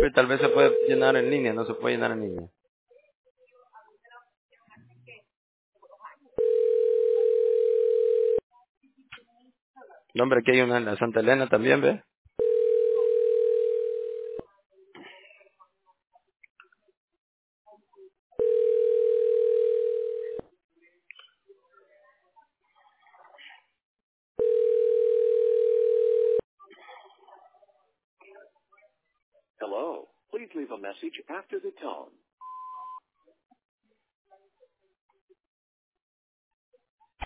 Tal vez se puede llenar en línea, no se puede llenar en línea. No, hombre, aquí hay una en la Santa Elena también, ¿ve? Hello. Please leave a message after the tone.